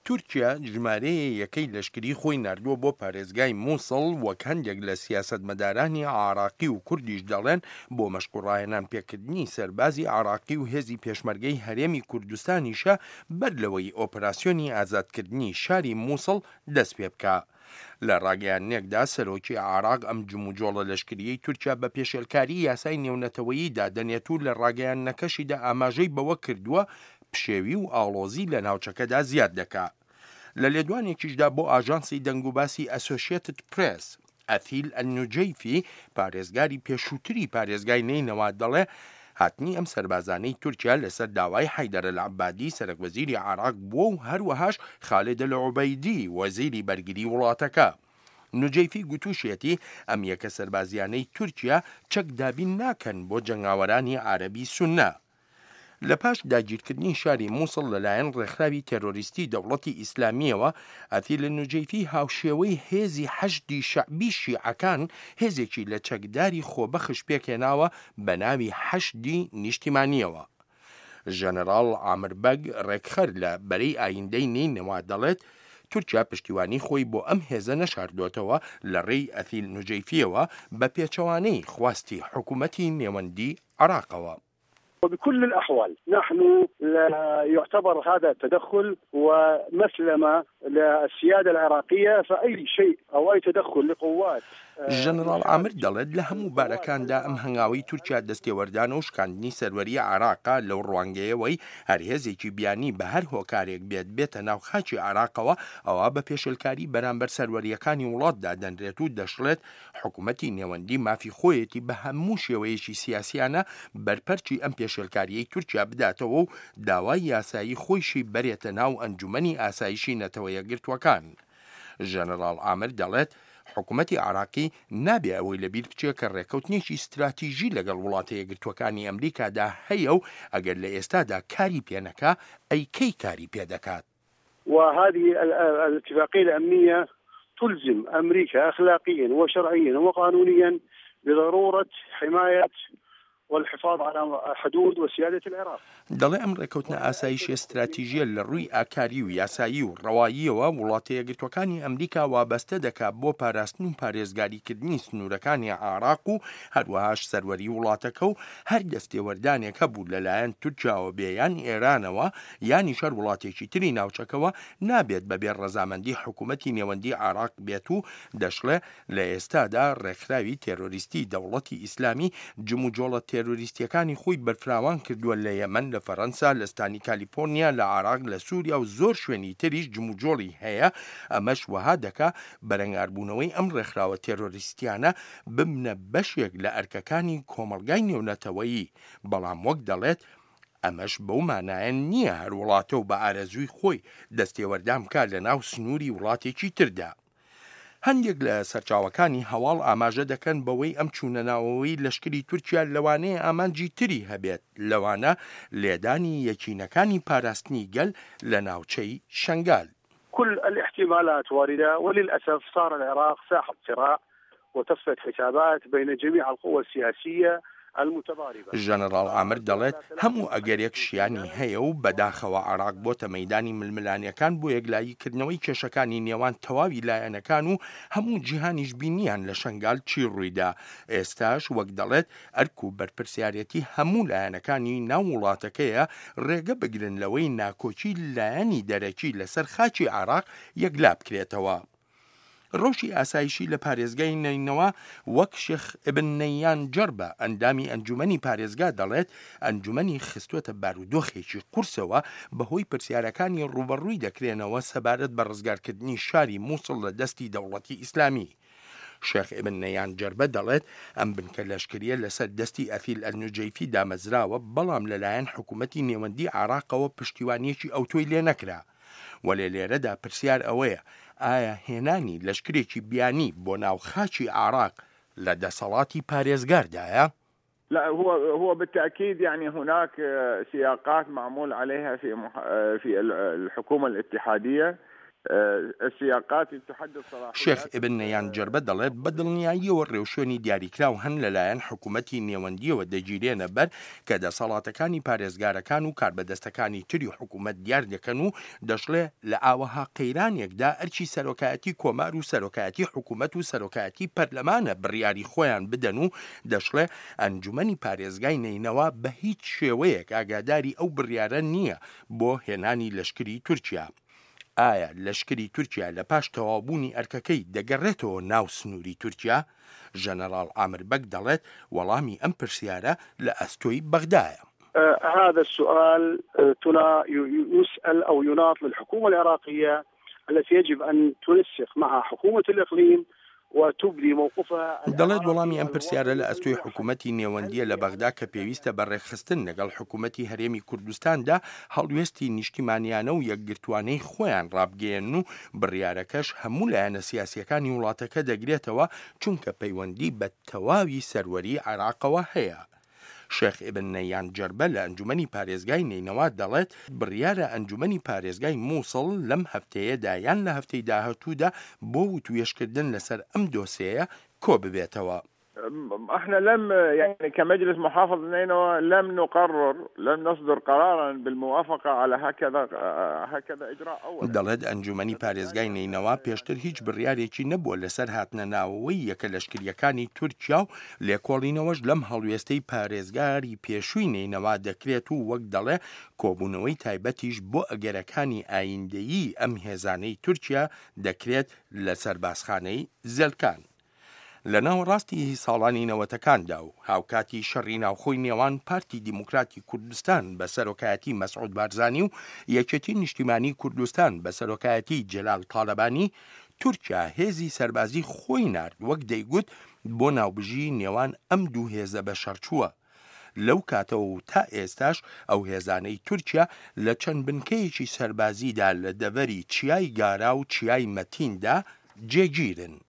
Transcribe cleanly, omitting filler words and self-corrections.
تورکیا ژمارەیە یەکەی لەشکری خۆی نردووە بۆ پارێزگای مووسڵ وەک هەندێک لە سیاسەتمەدارانی عراقی و کوردیش دەڵێن بۆ مەشقوڕاهێنان پێکردنی سەربازی عراقی و هێزی پێشمەرگەی هەرێمی کوردستانیشە بەر لەوەی ئۆپراسیۆنی ئازادکردنی شاری مووسڵ دەست پێ بکە. لە ڕاگەیانێکدا سەرۆکی عراق ئەم جموجۆڵە لەشکریەی تورکیا بە پێشێلکاری یاسای نێونەتەوەییدا دەنێت و لە ڕاگەیانەکەشیدا ئاماژەی بەوە کردووە پشێوی و ئاڵۆزی لە ناوچەکەدا زیاد دەکات. لە لێدوانێکیشدا بۆ ئاژانسی دەنگوباسی ئەسۆشیێتد پرێس ئەتیل ئەلنوجەیفی پارێزگاری پێشووتری پارێزگای نینەوە دەڵێ هاتنی ئەم سەربازانەی تورکیا لەسەر داوای حەیدەرە العەبادی سەرۆکوەزیری عراق بووە و هەروەهاش خالید العوبەیدی وەزیری بەرگری وڵاتەکە. نوجەیفی گوتوشێتی ئەم یەکە سەربازیانەی تورکیا چەک دابین ناکەن بۆ جەنگاوەرانی عەرەبی سونە. لە پاش داگیرکردنی شاری مووسڵ لەلایەن ڕێکخراوی تێرۆریستی دەوڵەتی ئیسلامیەوە ئەتیل ئەلنوجەیفی هاوشێوەی هێزی حەشدی شەعبی شیعەکان هێزێکی لە چەکداری خۆبەخش پێکهێناوە بە ناوی حەشدی نیشتیمانیەوە. ژەنەڕاڵ ئامربەگ ڕێکخەر لە بەرەی ئایندەی نینەوە دەڵێت تورکیا پشتیوانی خۆی بۆ ئەم هێزە نەشاردوێتەوە لە ڕێی ئەتیل نوجەیفیەوە بە پێچەوانەی خواستی حکوومەتی نێوەندی عراقەوە. وبكل الأحوال نحن لا يعتبر هذا تدخل ومسلمة للسيادة العراقية فأي شيء أو أي تدخل لقوات ژەنەڕاڵ ئامر دەڵێت لە هەموو بارەکاندا ئەم هەنگاوی تورکیا دەستێوەردان و شکاندنی سەروەریە عراقا لەو ڕوانگەیەوەی هەرهێزێکی بیانی بە هەر هۆکارێک بێتە ناو خاچی عراقەوە ئەوە بە پێشێلکاری بەرامبەر سەروەریەکانی وڵاتدا دەنرێت و دەشڵێت حکوومەتی نێوەندی مافی خۆیەتی بە هەموو شێوەیەکی سیاسیانە بەرپەرچی ئەم پێشێلکاریەی تورکیا بداتەوە و داوای یاسایی خۆیشی بەرێتە ناو ئەنجومەنی ئاسایشی نەتەوە یەکگرتووەکان. ژەنەڕاڵ ئامر دەڵێت حکوومەتی عراقی نابێ ئەوەی لەبیر بچێت کە ڕێکەوتنێکی استراتیژی لەگەڵ وڵاتە یەکگرتووەکانی ئەمریکادا هەیە و ئەگەر لە ئێستادا کاری پێنەکا ئەیکەی کاری پێدەکات. وهذه الاتفاقية الأمنية تلزم أمريكا أخلاقيا وشرعيا وقانونيا بضرورة حماية والحفاظ على حدود وسيادة العراق. دەڵێ ئەم ڕێکەوتنە ئاسایشی استراتیژیە لە ڕووی ئاکاری و یاسایی و ڕەواییەوە وڵاتە یەکگرتووەکانی ئەمریکا وابەستە دەکات بۆ پاراستن و پارێزگاریکردنی سنوورەکانی عراق و هەروەهاش سەروەری وڵاتەکە و هەر دەستێوەردانێک هەبوو لەلایەن تورکیاوە بێ یان ئێرانەوە یانی شەر وڵاتێکی تری ناوچەکەوە نابێت بەبێ ڕەزامەندی حکوومەتی نێوەندی عراق بێت و دەشڵێ لە ئێستادا ڕێکخراوی تێرۆریستی دەوڵەتی ئیسلامی جموجۆڵە تێرۆریستیەکانی خۆی بەرفراوان کردووە لە یەمەن لە فەڕەنسا لە ستانی کالیفۆرنیا لە عراق لە سووریا و زۆر شوێنی تریش جموجۆڵی هەیە ئەمەش وەها دەکا بەرەنگاربوونەوەی ئەم ڕێکخراوە تێرۆریستیانە بمنە بەشێک لە ئەرکەکانی کۆمەڵگای نێونەتەوەیی بەڵام وەک دەڵێت ئەمەش بەو مانایە نییە هەر وڵاتە و بە ئارەزووی خۆی دەستێوەردام بکات لە ناو سنووری وڵاتێکی تردا. هەندێک لە سەرچاوەکانی هەواڵ ئاماژە دەکەن بەوەی ئەم چوونەناوەوەی لەشکری تورکیا لەوانەیە ئامانجی تری هەبێت لەوانە لێدانی یەکینەکانی پاراستنی گەل لە ناوچەی شەنگال. كل الاحتمالات واردة وللأسف صار العراق ساحة صراع وتصفية حسابات بين جميع القوى السياسية. ژەنەڕاڵ ئامر دەڵێت هەموو ئەگەرێک شیانی هەیە و بەداخەوە عراق بۆتە مەیدانی ململانیەکان بۆ یەکلاییکردنەوەی کێشەکانی نێوان تەواوی لایەنەکان و هەموو جیهانیش بینیان لە شەنگال چی ڕوویدا. ئێستاش وەک دەڵێت ئەرک و بەرپرسیارەتی هەموو لایەنەکانی ناو وڵاتەکەیە ڕێگە بگرن لەوەی ناکۆچی لایەنی دەرەکی لەسەر خاچی عراق یەکلا بکرێتەوە. ڕۆژی ئاسایشی لە پارێزگای نینەوە وەک شێخ ئیبن نەیان جەربە ئەندامی ئەنجومەنی پارێزگا دەڵێت ئەنجومەنی خستوەتە بارودۆخێکی قورسەوە بەهۆی پرسیارەکانی ڕوبەڕووی دەکرێنەوە سەبارەت بە ڕزگارکردنی شاری مووسڵ لە دەستی دەوڵەتی ئیسلامی. شێخ ئیبن نەیان جەربە دەڵێت ئەم بنکە لەشکریە لەسەر دەستی ئەتیل ئەلنوجەیفی دامەزراوە بەڵام لەلایەن حکوومەتی نێوەندی عراقەوە پشتیوانیەکی ئەوتۆی لێ نەکرا. وەلێ لێرەدا پرسیار ئەوەیە ئایا هێنانی لەشکرێکی بیانی بۆ ناو خاچی عراق لە دەسەڵاتی پارێزگاردایە؟ لا هو بالتأكيد يعني هناك سياقات معمول عليها في الحكومة الاتحادية السياقات تحدد صلاحيات شێخ ئیبن نەیان جەربە دەڵێت بە دڵنیاییەوە ڕێوشێنی دیاریکراو هەن لەلایەن حکوومەتی نێوەندیەوە دەگیرێنە بەر کە دەسەڵاتەکانی پارێزگارەکان و کاربەدەستەکانی تری حکوومەت دیار دەکەن و دەشڵێ لە ئاوەها قەیرانێکدا ئەرچی سەرۆکایەتی کۆمار و سەرۆکایەتی حکوومەت و سەرۆکایەتی پەرلەمانە بڕیاری خۆیان بدەن و دەشڵێ ئەنجومەنی پارێزگای نینەوە بە هیچ شێوەیەک ئاگاداری ئەو بڕیارە نییە بۆ هێنانی لەشکری تورکیا. ئایا لەشکری تورکیا لە پاش تەواوبوونی ئەرکەکەی دەگەڕێتەوە ناو سنووری تورکیا؟ ژەنەراڵ ئامر بەک دەڵێت وەڵامی ئەم پرسیارە لە ئەستۆی بەغدایە. هذا السؤال يسأل أو يناط للحكومة العراقية التي يجب أن تنسق مع حكومة الإقليم وتبدي موقفها. دەڵێت وەڵامی ئەم پرسیارە لە ئەستۆی حکوومەتی نێوەندیە لە بەغدا کە پێویستە بەڕێخستن لەگەڵ حکوومەتی هەرێمی کوردستاندا هەڵوێستی نیشتیمانیانە و یەکگرتوانەی خۆیان ڕابگەێن و بڕیارەکەش هەموو لایەنە سیاسیەکانی وڵاتەکە دەگرێتەوە چونکە پەیوەندی بە تەواوی سەروەری عێراقەوە هەیە. شێخ ئیبن نەیان جەربە لە ئەنجومەنی پارێزگای نینەوە دەڵێت بڕیارە ئەنجومەنی پارێزگای مووسڵ لەم هەفتەیەدا یان لە هەفتەی داهاتوودا بۆ وتوێشکردن لەسەر ئەم دۆسەیە کۆ ببێتەوە. احنا لم يعني كمجلس محافظ نينوى لم نصدر قرارا بالموافقة على هكذا إجراء أول. دەڵێت ئەنجومەنی پارێزگای نینەوە پێشتر هیچ بڕیارێکی نەبووە لەسەر هاتنە ناوەوەی یەکە لەشکریەکانی تورکیا و لێکۆڵینەوەش لەم هەڵوێستەی پارێزگاری پێشووی نینەوە دەکرێت و وەک دەڵێ کۆبوونەوەی تایبەتیش بۆ ئەگەرەکانی ئایندەیی ئەم هێزانەی تورکیا دەکرێت لە سەربازخانەی زەلکان. لە ناوەڕاستی ساڵانی نەوەتەکاندا و هاوکاتی شەڕی ناوخۆی نێوان پارتی دیموکراتی کوردستان بە سەرۆکایەتی مەسعود بارزانی و یەکێتی نیشتیمانی کوردستان بە سەرۆکایەتی جەلال تاڵەبانی تورکیا هێزی سەربازی خۆی نارد وەک دەیگوت بۆ ناوبژی نێوان ئەم دوو هێزە بە شەڕچووە. لەو کاتەوە و تا ئێستاش ئەو هێزانەی تورکیا لە چەند بنکەیەکی سەربازیدا لە دەڤەری چیای گارا و چیای مەتیندا جێگیرن.